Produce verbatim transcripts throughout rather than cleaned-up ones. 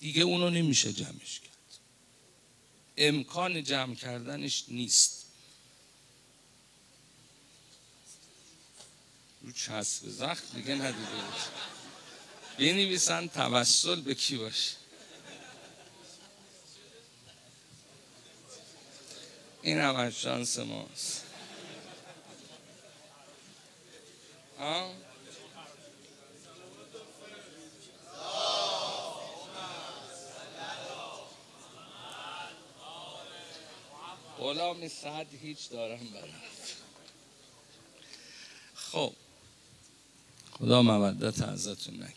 دیگه اونو نمیشه جمعش کرد، امکان جمع کردنش نیست. رو چسب زخم دیگه ندیده باشه، بنویسن توسل به کی باشه. این هم از شانس ماست. ها؟ غلامی صد هیچ دارم برات. خب خدا مودت ازتون نگیره.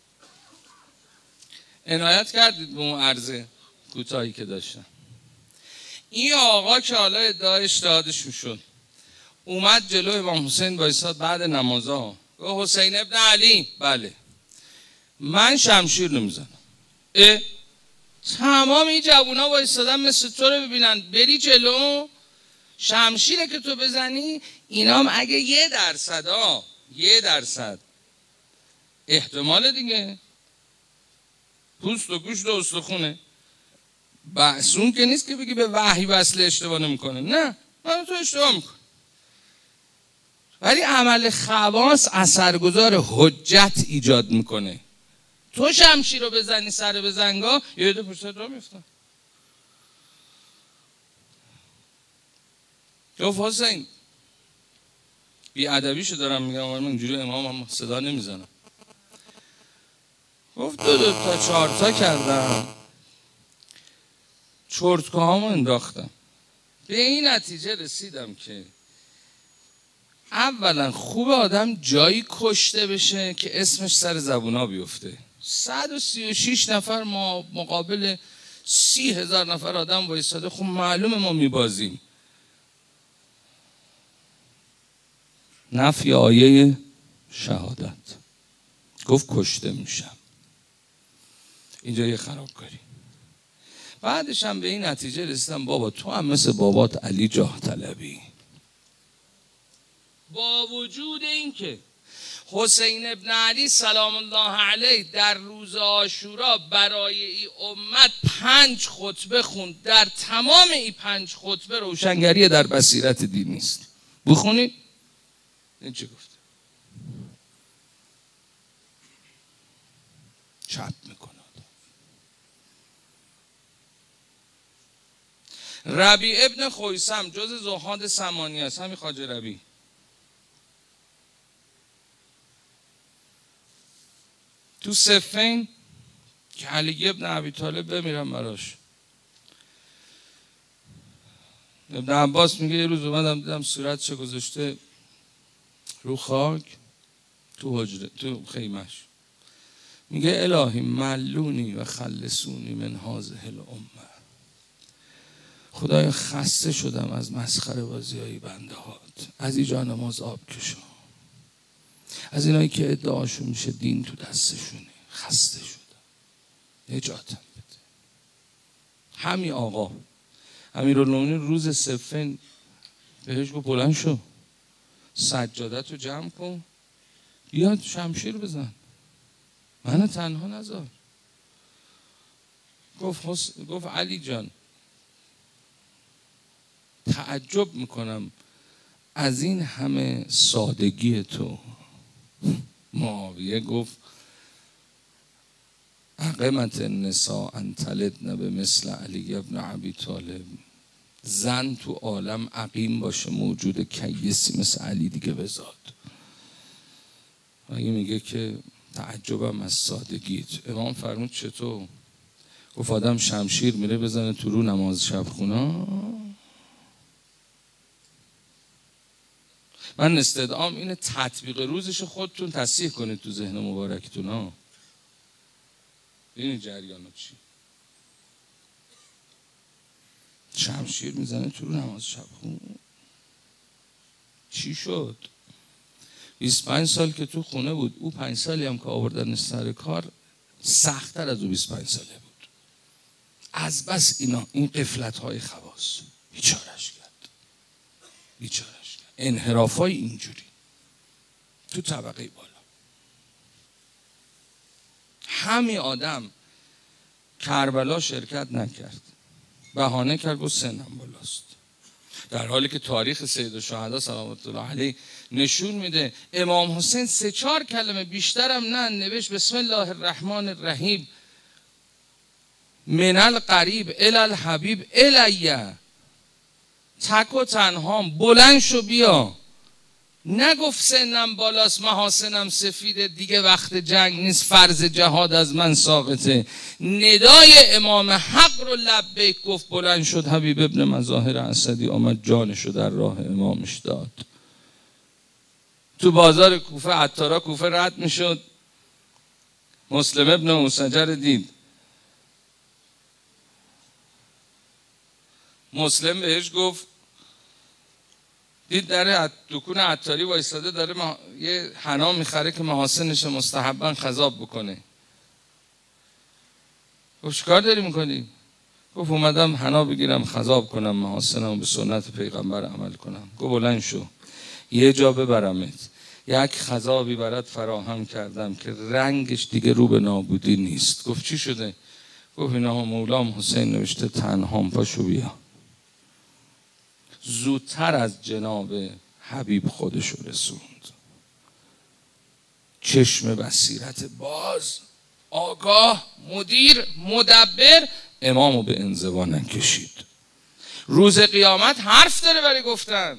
عنایت کردید به اون عرض کوتاهی که داشتم. این آقا که حالا ادعای اجتهادش شد اومد جلوی امام حسین وایساد بعد نمازها، گفت حسین ابن علی بله من شمشیر نمیزنم. اه تمام این جوونا وایسادن مثل تو رو ببینن، بری جلو شمشیره که تو بزنی. اینام اگه یه درصد ها یه درصد احتمال دیگه پوست و گوشت و استخونه بحثون که نیست که بگی به وحی وصله اشتباه نمیکنه، نه من تو اشتباه میکنه. ولی عمل خواص اثرگذار حجت ایجاد میکنه. تو شمشیر رو بزنی سر بزنگاه یه عده پشت را میفتن. گفت حسین بی ادبیشو دارم میگم، من اینجوری امام هم صدا نمیزنم. گفت دو دو تا چهار تا کردم، چرتکه هامو انداختم، به این نتیجه رسیدم که اولا خوب آدم جایی کشته بشه که اسمش سر زبونا بیفته. صد و سی و شیش نفر ما مقابل سی هزار نفر آدم وایساده، خب معلومه ما میبازیم. نفی آیه شهادت، گفت کشته میشم. اینجا یه خرابکاری. بعدش هم به این نتیجه رسیدم بابا تو هم مثل بابات علی جاه طلبی. با وجود این که حسین ابن علی سلام الله علیه در روز عاشورا برای این امت پنج خطبه خوند، در تمام این پنج خطبه روشنگری در بصیرت دینی است. بخونید این چه گفته. چپ میکنه. ربیع ابن خویسم جز زهاد ثمانیه است، همین خواجه ربیع. تو صفین که علی ابن ابی طالب بمیرم براش، ابن عباس میگه یه روز اومدم دیدم صورتش گذاشته رو خاک تو حجره تو خیمش، میگه الهی ملونی و خلصونی من هذه الامه. خدایا خسته شدم از مسخره بازی های بنده هات، از اینجا نماز آب کشا، از اینایی که ادعاشون میشه دین تو دستشونه، خسته شدم نجاتم بده. همین آقا امیرالمومنین روز صفین بهش گفت بلند شو سجادت رو جمع کن بیاد شمشیر بزن، منو تنها نذار. گفت حس... گفت علی جان تعجب میکنم از این همه سادگی تو. معاویه گفت اقمت النساء ان تلدن به مثل علی ابن ابی طالب. زن تو عالم عقیم باشه موجود کیسی مثل علی دیگه بزاد. و این میگه که تعجبم از سادگیت. امام فرمود چطور؟ گفت آدم شمشیر میره بزنه تو رو نماز شب خونا. من استدعام اینه تطبیق روزش خودتون تصحیح کنید تو ذهن مبارکتون ها. ببینید جریانو چی. شمشیر میزنه تو رو نماز شب خون. چی شد؟ بیست و پنج سال که تو خونه بود، او پنج سالی هم که آوردن سر کار سخت‌تر از او بیست و پنج ساله بود. از بس اینا این قفلت های خواص بیچارش کرد. بیچارش کرد. انحراف های اینجوری تو طبقه بالا. همین آدم کربلا شرکت نکرد، بهانه کرد گفت سنم بالاست، در حالی که تاریخ سید الشهدا صلوات الله علیه نشون میده امام حسین سه چهار کلمه بیشترم نه نوشت بسم الله الرحمن الرحیم من القریب الی الحبیب الیه، تک و تنها بلند شو بیا. نگفت سنم بالاست محاسنم سفیده دیگه وقت جنگ نیست فرض جهاد از من ساقطه. ندای امام حق رو لبیک گفت، بلند شد حبیب ابن مظاهر اسدی آمد جانشو در راه امامش داد. تو بازار کوفه عطارا کوفه رد میشد، مسلم ابن موسجر دید، مسلم بهش گفت، دید در دکون عطاری وایساده داره مح... یه حنا میخره که محاسنش مستحباً خضاب بکنه. گفت چیکار داری میکنی؟ گفت اومدم حنا بگیرم خضاب کنم محاسنم به سنت پیغمبر عمل کنم. گفت بلند شو یه جا ببرمت، یک خضابی برات فراهم کردم که رنگش دیگه رو به نابودی نیست. گفت چی شده؟ گفت اینا مولام حسین نوشته تنهام، پاشو بیا. زودتر از جناب حبیب خودشو رسوند. چشم بصیرت باز، آگاه، مدیر، مدبر، امامو به انزوا نکشید. روز قیامت حرف داره برای گفتن.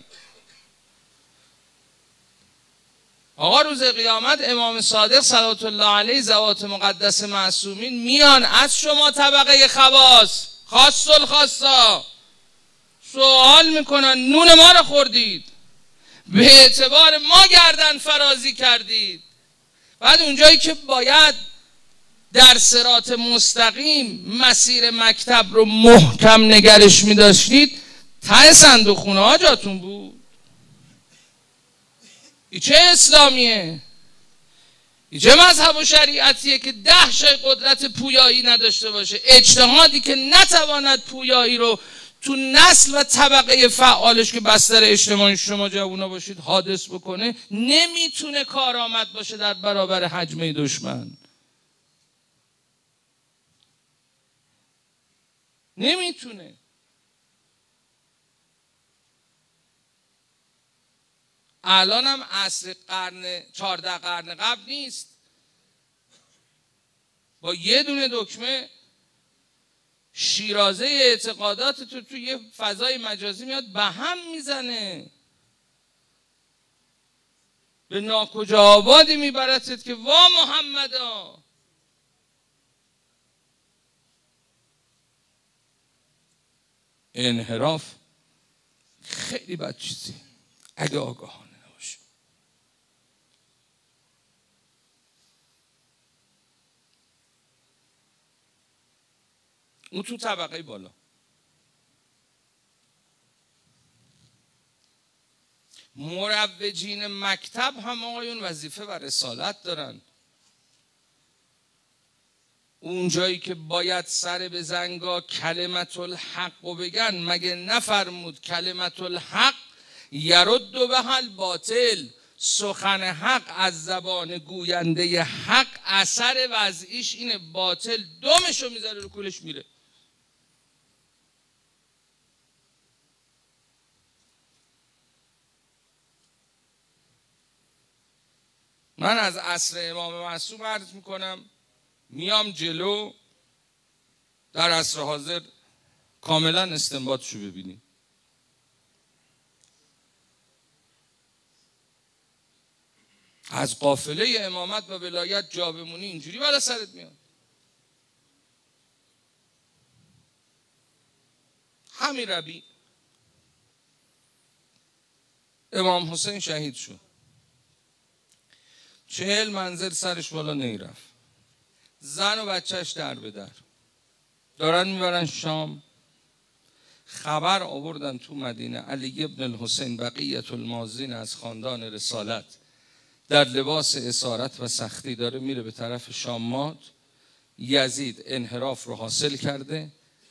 آقا روز قیامت امام صادق صلوات الله علیه ذوات مقدس معصومین میان از شما طبقه خواص خاص الخاصا سوال میکنن نون ما رو خوردید، به اعتبار ما گردن فرازی کردید. بعد اونجایی که باید در صراط مستقیم مسیر مکتب رو محکم نگرش میداشتید، ته صندوق خونه ها جاتون بود. ای چه اسلامیه؟ ای چه مذهب و شریعتیه که ده شای قدرت پویایی نداشته باشه؟ اجتهادی که نتواند پویایی رو تو نسل و طبقه فعالش که بستر اجتماعی شما جوونا باشید حادث بکنه، نمیتونه کارآمد باشه در برابر حجمه دشمن. نمیتونه. الان هم عصر قرن چهارده قرن قبل نیست. با یه دونه دکمه شیرازه اعتقادات تو توی یه فضای مجازی میاد به هم میزنه، به ناکجا آبادی میبرتت که وا محمدا. انحراف خیلی بد چیزی اگه آگاهانه نباشه. اون تو طبقه بالا. مروجین مکتب هم آقایون وظیفه و رسالت دارن. اون جایی که باید سر به زنگا کلمت الحق رو بگن، مگه نفرمود کلمت الحق یرد به حل باطل، سخن حق از زبان گوینده حق اثر وضعیش اینه باطل دمشو میذاره رو کولش میره. من از عصر امام معصوم عرض میکنم میام جلو، در عصر حاضر کاملا استنباطشو ببینیم. از قافله امامت و ولایت جا بمونی اینجوری بالا سرت میاد. همین ربی امام حسین شهید شد، چهل منزل سرش بالا نیرفت، زن و بچهش در به در دارن میبرن شام. خبر آوردن تو مدینه علی ابن الحسین بقیت الماضین از خاندان رسالت در لباس اسارت و سختی داره میره به طرف شامات. یزید انحراف رو حاصل کرده،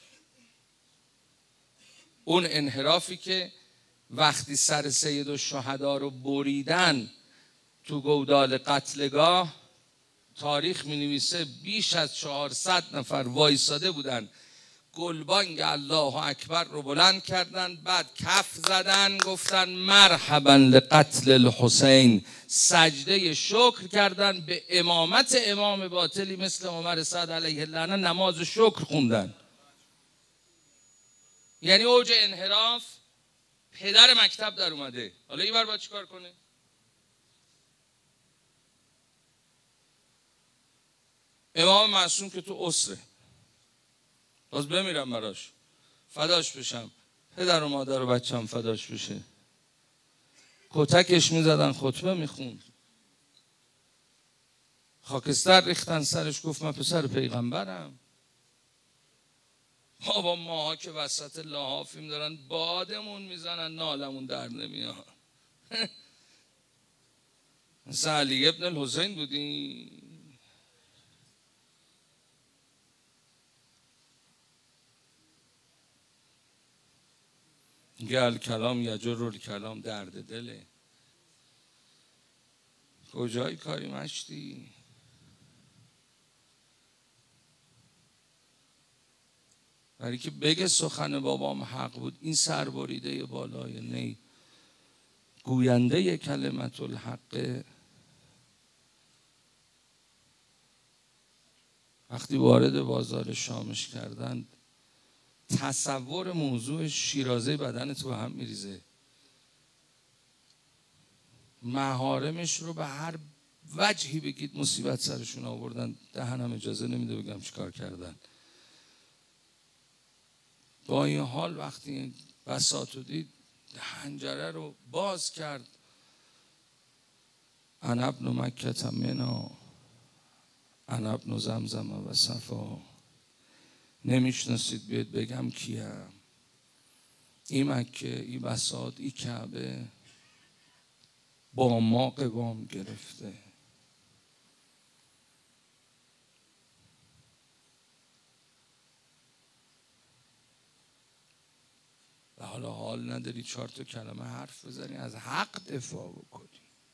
اون انحرافی که وقتی سر سید الشهدا رو بریدن تو گودال قتلگاه تاریخ می نویسه بیش از چهارصد نفر وایساده بودن، گلبانگ الله اکبر رو بلند کردن، بعد کف زدن گفتن مرحبا لقتل الحسین، سجده شکر کردن به امامت امام باطلی مثل عمر سعد علیه اللعنه، نماز شکر خوندن. یعنی اوج انحراف پدر مکتب در اومده. حالا این بار باید چیکار کنه؟ امام معصوم که تو اسره، باز بمیرم براش، فداش بشم، پدر و مادر و بچم فداش بشه. کتکش میزدن، خطبه میخوند، خاکستر ریختن سرش، گفت من پسر پیغمبرم. بابا ماها که وسط لحافیم دارن بادمون میزنن، نالمون در نمیاد. مثل علی ابن الحسین بودی. گل کلام یجر الکلام، درد دله. کجای کاری مشتی؟ برای که بگه سخن بابام حق بود. این سربریده بالای نی، گوینده کلمت الحق، وقتی وارد بازار شامش کردند تصور موضوع شیرازه بدن تو هم میریزه. محارمش رو به هر وجهی بگید مصیبت سرشون آوردن، دهنم اجازه نمیده بگم چیکار کردن. با این حال وقتی بساط رو دید، حنجره رو باز کرد. انا ابن مکة منا، انا ابن زمزم و صفا. نمیشناسید بیاید بگم کیم. این مکه، این بساط، این کعبه با ما قوام گرفته. و حالا حال نداری چهار تا کلمه حرف بزنی، از حق دفاع بکنی.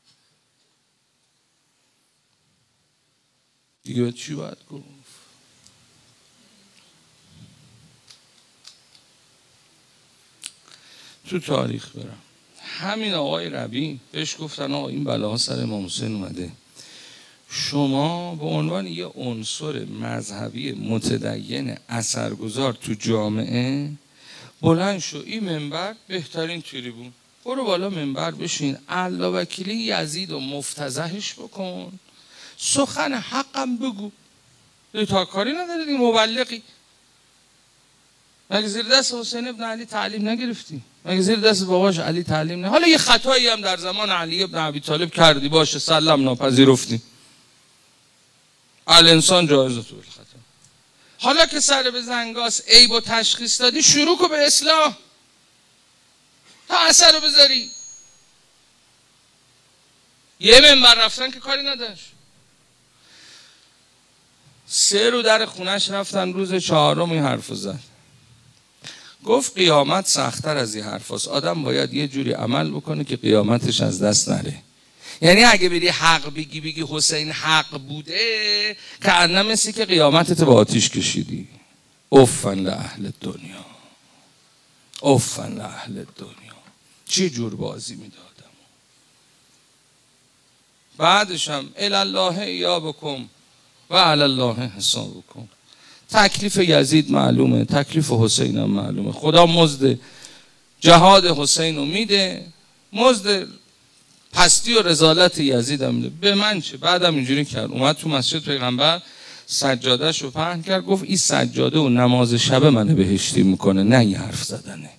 دیگه به چی باید گفت؟ تو تاریخ برم، همین آقای ربیع بهش گفتن آقا این بلاها سر امام حسین اومده، شما به عنوان یه عنصر مذهبی متدین اثرگذار تو جامعه بلند شو، این منبر بهترین تریبون، برو بالا منبر بشین، الله وکیلی یزید و مفتضحش بکن، سخن حقم بگو. تا کاری نداری دیگه، مبلغی. مگه زیر دست حسین ابن علی تعلیم نگرفتی؟ مگه زیر دست باباش علی تعلیم نه؟ حالا یه خطایی هم در زمان علی ابن ابی طالب کردی، باشه سلام ناپذیرفتی. الانسان جایزه تو الخطا. حالا که سر به زنگاس عیب و تشخیص دادی، شروع کن به اصلاح تا اثر رو بذاری. یه منبر رفتن که کاری نداشت. سه رو در خونش رفتن، روز چهارم این حرف زد. گفت قیامت سخت‌تر از این حرف هست. آدم باید یه جوری عمل بکنه که قیامتش از دست نره. یعنی اگه بری حق بگی بگی حسین حق بوده، که انه مثلی که قیامتت با آتیش کشیدی. افن لأهل دنیا، افن لأهل دنیا. چی جور بازی میدادم. بعدش هم الالله ایابکم و علالله حسابکم. تکلیف یزید معلومه، تکلیف حسین هم معلومه. خدا مزد جهاد حسین رو میده، مزد پستی و رذالت یزید هم میده. به من چه؟ بعدم اینجوری کرد، اومد تو مسجد پیغمبر سجادهش رو پهن کرد، گفت این سجاده و نماز شب منو بهشتی میکنه، نه این حرف زدنه.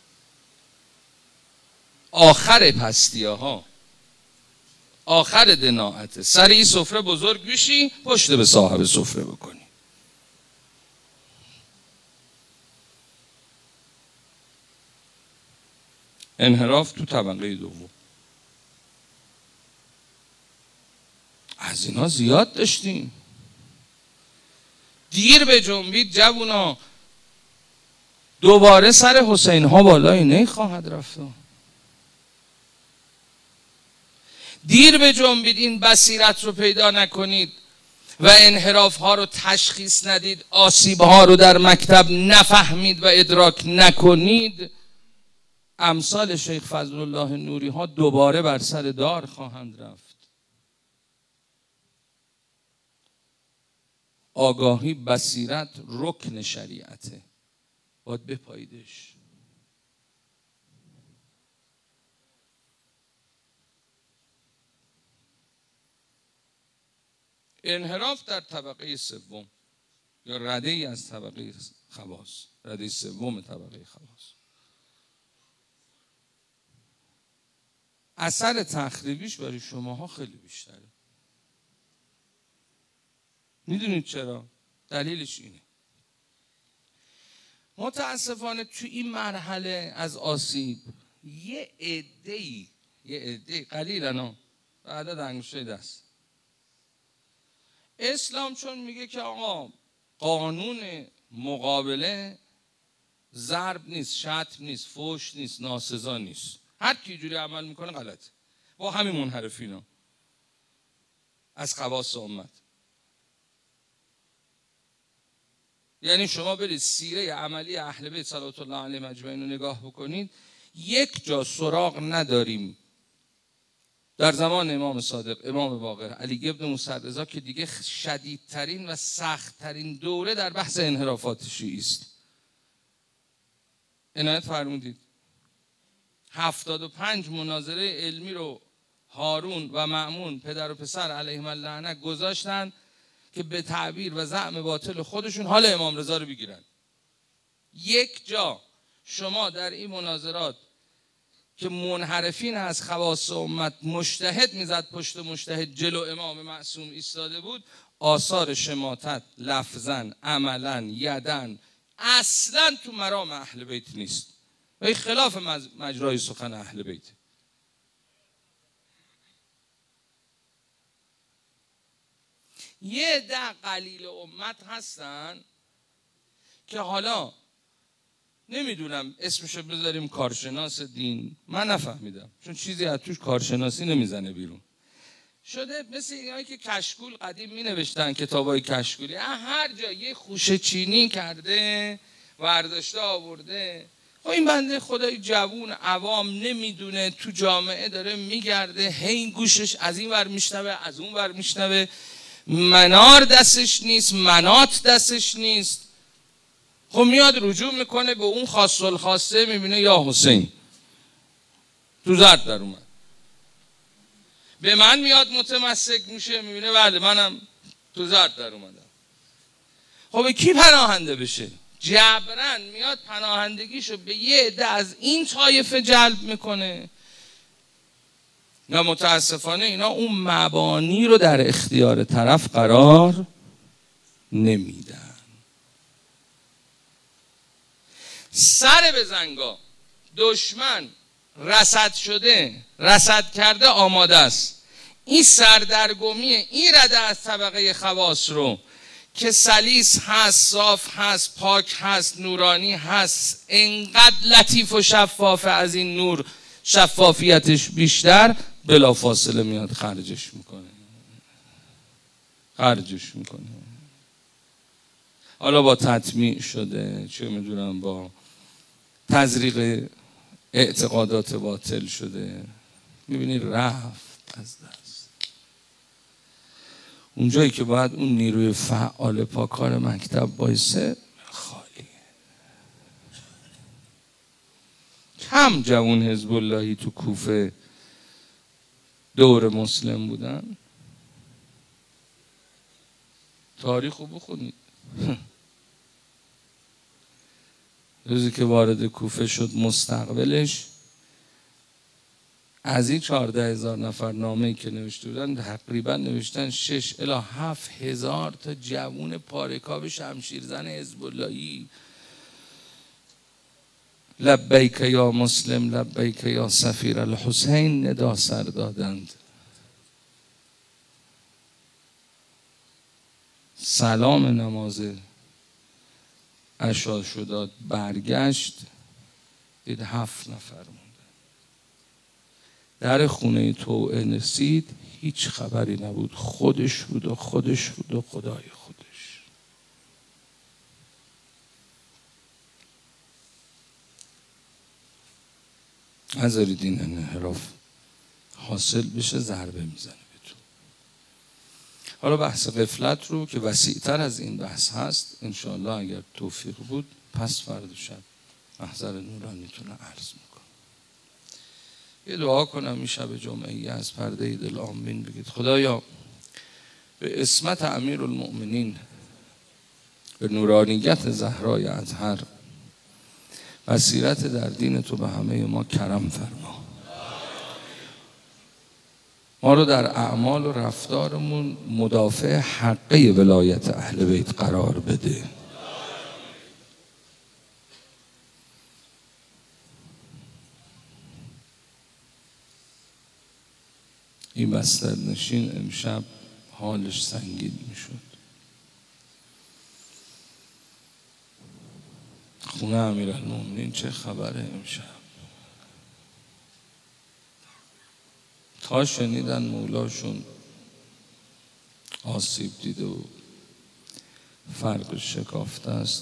آخر پستی ها، آخر دناعته. سر این سفره بزرگ بشی، پشت به صاحب سفره بکنی. انحراف تو طبقه دوم. از اینا زیاد داشتیم. دیر به جنبید جوونا، دوباره سر حسین ها بالای نی خواهد رفت. دیر به جنبید این بصیرت رو پیدا نکنید و انحراف ها رو تشخیص ندید، آسیب ها رو در مکتب نفهمید و ادراک نکنید، امثال شیخ فضل الله نوری ها دوباره بر سر دار خواهند رفت. آگاهی، بصیرت رکن شریعته، باید بپاییدش. انحراف در طبقه سوم یا رده ای از طبقه خواص، رده سوم طبقه خواص، اثر تخریبیش برای شماها خیلی بیشتره. میدونید چرا؟ دلیلش اینه. متاسفانه تو این مرحله از آسیب یه عده‌ای یه عده‌ای قلیلاً به عدد انگشتای دست، اسلام چون میگه که آقا قانون مقابله ضرب نیست، شتم نیست، فحش نیست، ناسزا نیست، هر کی جوری عمل میکنه غلطه، با همین منحرفینا از خواص امت. یعنی شما برید سیره عملی اهل بیت صلوات الله علیهم اجمعین رو نگاه بکنید، یک جا سراغ نداریم در زمان امام صادق، امام باقر، علی ابن موسی رضا که دیگه شدیدترین و سختترین دوره در بحث انحرافات شیعی است. عنایت فرمودید هفتاد و پنج مناظره علمی رو هارون و مأمون پدر و پسر علیهم اللعنه گذاشتن که به تعبیر و زعم باطل خودشون حال امام رضا رو بگیرن. یک جا شما در این مناظرات که منحرفین از خواص امت مجتهد میزد پشت مجتهد جلو امام معصوم ایستاده بود، آثار شماتت لفظن عملن یدن اصلا تو مرام اهل بیت نیست و این خلاف مجرای سخن اهل بیت. یه ده قلیل امت هستن که حالا نمیدونم اسمشو بذاریم کارشناس دین، من نفهمیدم چون چیزی از توش کارشناسی نمیزنه بیرون، شده مثل اینایی که کشکول قدیم می نوشتن کتابای کشکولی، هر جا یه خوشه چینی کرده ورداشته آورده. خب این بنده خدای جوون عوام نمیدونه، تو جامعه داره میگرده، هی گوشش از این ور میشنوه از اون ور میشنوه، منار دستش نیست، منات دستش نیست. خب میاد رجوع میکنه به اون خاص الخاصه، میبینه یا حسین تو زرد در اومد. به من میاد متمسک میشه، میبینه بله منم تو زرد در اومدم. خب کی پناهنده بشه؟ جبران میاد پناهندگیشو به یه عده از این طایفه جلب میکنه. نه متاسفانه اینا اون مبانی رو در اختیار طرف قرار نمیدن. سر بزنگا دشمن رصد شده، رصد کرده، آماده است این سردرگمی این رده از طبقه خواص رو که سلیس هست، صاف هست، پاک هست، نورانی هست، انقدر لطیف و شفافه، از این نور شفافیتش بیشتر، بلا فاصله میاد خرجش میکنه خرجش میکنه حالا با تطمیع شده، چه میدونم با تزریق اعتقادات باطل شده، میبینی رفت از دست. اونجایی که باید اون نیروی فعال پاکار مکتب بایسته خالیه. کم جوان حزب اللهی تو کوفه دور مسلم بودن؟ تاریخو بخونید. روزی که وارد کوفه شد مستقبلش، از این چهارده هزار نفر نامه‌ای که نوشته بودن تقریبا نوشتن شش الی هفت هزار تا جوون پارکاب شمشیرزن حزب اللهی لبیک یا مسلم لبیک یا سفیر الحسین ندا سر دادند. سلام نماز عشا شد، برگشت دید هفت نفر مونده. در خونه توعه رسید، هیچ خبری نبود، خودش بود و خودش بود و خدای خودش. نذارید این انحراف حاصل بشه، ضربه میزنه بهتون. حالا بحث غفلت رو که وسیع‌تر از این بحث هست، انشاءالله اگر توفیق بود پس فردا شب محضر نورانیتون عرض میکنم. یه دعا کنم این شب جمعه از پرده دل آمین بگید: خدایا به اسمت امیر المؤمنین، به نورانیت زهرای اطهر، بصیرت در دین تو به همه ما کرم فرما. ما رو در اعمال و رفتارمون مدافع حقه ولایت اهل بیت قرار بده. این بسترنشین امشب حالش سنگین میشد. خونه امیرالمومنین چه خبره امشب؟ تا شنیدن مولاشون آسیب دیده و فرق شکافته است،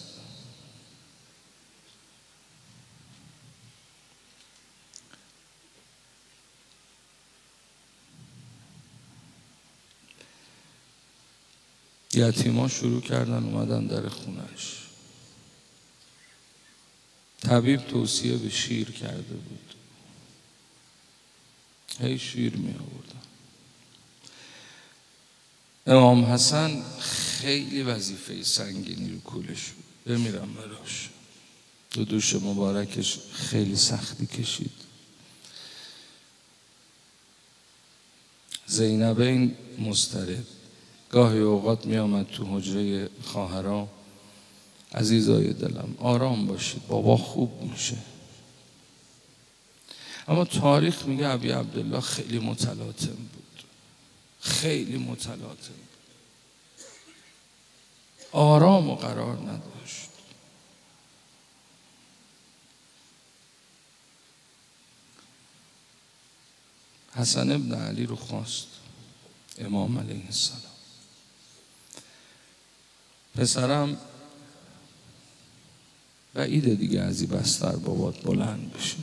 یتیما شروع کردن اومدن در خونش. طبیب توصیه به شیر کرده بود، هی شیر می آوردن. امام حسن خیلی وظیفه سنگینی رو کولش بود، بمیرم براش. دو دوش مبارکش خیلی سختی کشید. زینبین مضطرب، گاهی اوقات می آمد تو حجره خواهرها: عزیزای دلم آرام باشید، بابا خوب میشه. اما تاریخ میگه ابی عبدالله خیلی متلاطم بود، خیلی متلاطم، آرام و قرار نداشت. حسن ابن علی رو خواست امام علیه السلام: پسرم بعیده دیگه از این بستر بابات بلند بشه.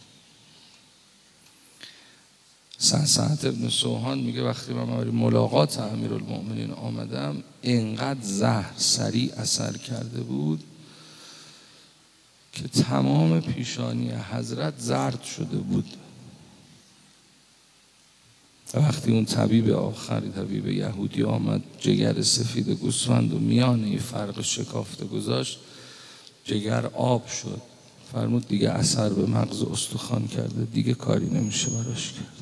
سعد ابن سوهان میگه وقتی من برای ملاقات امیرالمؤمنین آمدم، اینقدر زهر سریع اثر کرده بود که تمام پیشانی حضرت زرد شده بود. وقتی اون طبیب آخری، طبیب یهودی آمد، جگر سفید گوسفند و میان این فرق شکافته گذاشت، جگر آب شد. فرمود دیگه اثر به مغز استخوان کرده، دیگه کاری نمیشه براش کرد.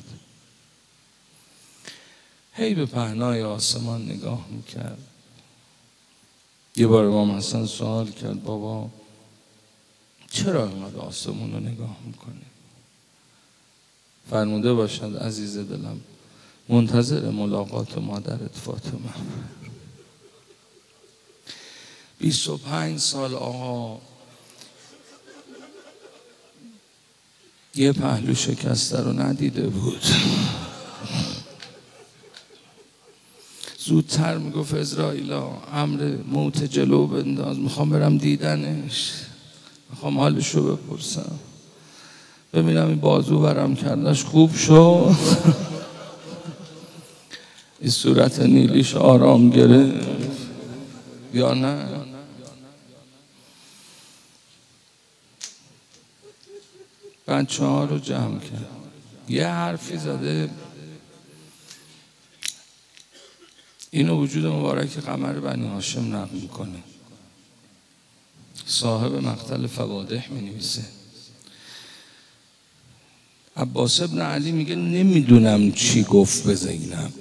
هی به پهنای آسمان نگاه میکرد. یه بار امام حسن سوال کرد: بابا چرا اینقدر آسمون رو نگاه میکنی؟ فرموده باشد عزیز دلم منتظر ملاقات مادرت فاطمه. بیست و پنج سال آقا یه پهلو شکسته رو ندیده بود. زودتر میگفت اسرائیلا امر موت جلو بنداز، میخوام برم دیدنش، میخوام حالشو بپرسم، ببینم این بازو برم کردش خوب شد. این صورت نیلیش آرام گرفت یا نه. بچه ها رو جمع کرد، یه حرفی زده: اینو وجود مبارک قمر بنی هاشم نقل میکنه. صاحب مقتل فوادح می نویسه. عباس ابن علی میگه نمیدونم چی گفت به زینب،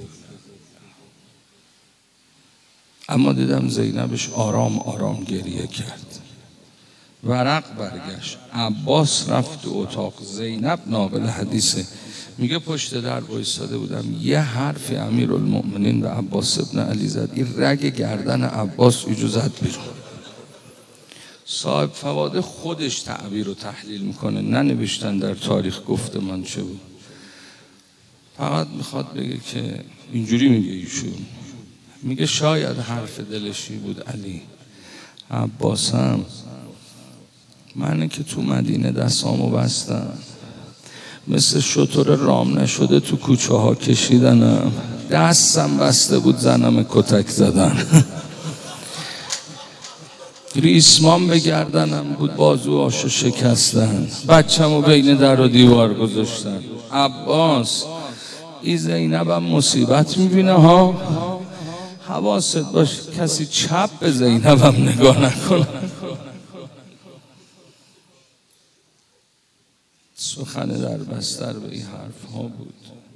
اما دیدم زینبش آرام آرام گریه کرد. ورق برگشت، عباس رفت تو اتاق، زینب ناقل حدیثه، میگه پشت در وایساده بودم، یه حرفی امیرالمؤمنین به عباس ابن علی زد، این رگ گردن عباس ایجو زد بیرون. صاحب فواده خودش تعبیر و تحلیل میکنه، ننوشتن در تاریخ گفتمان چه بود. فقط میخواد بگه که اینجوری میگه ایشون، میگه شاید حرف دلشی بود علی. عباسم منه که تو مدینه دستامو بستم، مثل شتر رام نشده تو کوچه ها کشیدنم، دستم بسته بود زنم کتک زدن. ریسمان به گردنم بود بازوهاشو شکستن، بچه‌مو بین در و دیوار گذاشتن. عباس این زینبم مصیبت میبینه ها، حواست باش کسی چپ به زینبم نگاه نکنه. سخن در بستر به این حرف ها بود.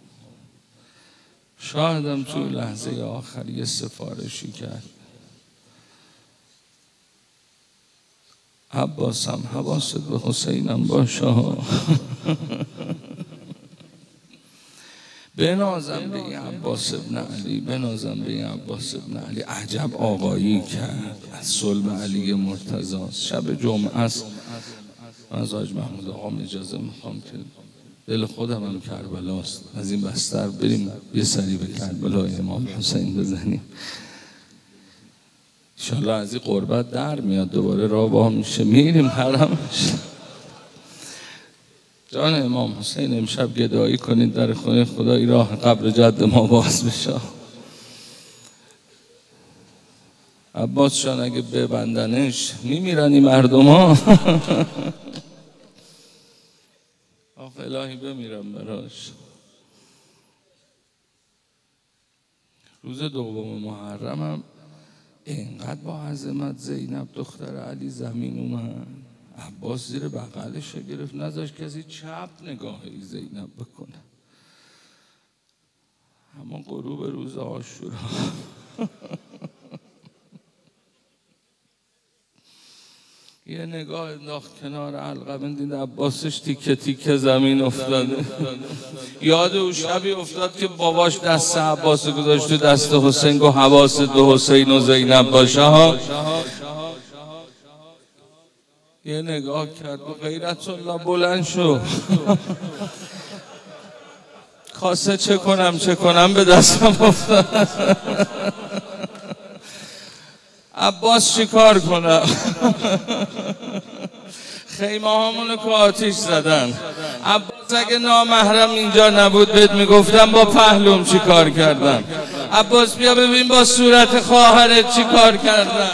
شایدم تو لحظه آخر یه سفارشی کرد. عباسم حواست به حسینم باشه. بنازم به این عباس ابن علی، بنازم به این عباس ابن علی. عجب آقایی کرد از صلب علی مرتضی. شب جمعه است، از حاج محمود آقام اجازه میخوام که دل خودم هم کربلاست، از این بستر بریم یه سری به کربلای امام حسین بزنیم. انشالله از این قربت در میاد، دوباره راه با میشه میریم حرمش. جان امام حسین امشب گدایی کنید در خونه خدای راه قبر جد ما باز بشه. عباس جان اگه ببندنش میمیرن این مردم ها. آخ الهی بمیرم براش. روز دوم محرمم اینقدر با عظمت زینب دختر علی زمین اومد، عباس زیر بغلش گرفت، نذاشت کسی چپ نگاهی زینب بکنه. همون غروب روز عاشورا یه نگاه انداخت کنار علقمه، دید عباسش تیکه تیکه زمین افتاده. یاد او شبی افتاد که باباش دست عباس گذاشت تو دست حسین، گو حواست به حسین و زینب باشه ها. یه نگاه کرد و غیرت الله بلند شو. کاسه چه کنم چه کنم به دستم افتاد. عباس چی کار کنم؟ خیمه هامونو که آتیش زدن. عباس اگه نامحرم اینجا نبود بهت میگفتم با پهلوم چی کار کردم. عباس بیا ببین با صورت خواهرت چی کار کردن.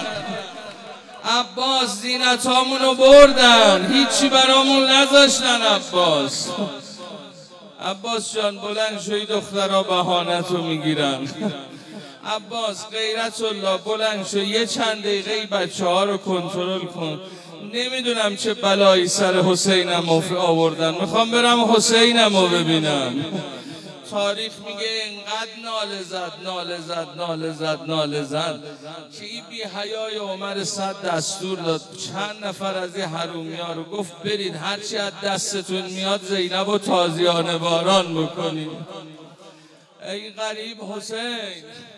عباس زینت هامونو بردن، هیچی برامون نذاشتن. عباس عباس جان بلند شوی، دخترها بهانتو میگیرن. عباس غیرت الله بلند شو، یه چند دقیقه بچه ها رو کنترل کن. نمیدونم چه بلایی سر حسینم آوردن، میخوام برم حسینم رو ببینم. تاریخ میگه اینقدر ناله زد ناله زد ناله زد ناله زد که این بی حیای عمر صد دستور داد چند نفر از این حرومیا رو گفت برید هرچی از دستتون میاد زینب و تازیانه باران بکنید. ای غریب حسین،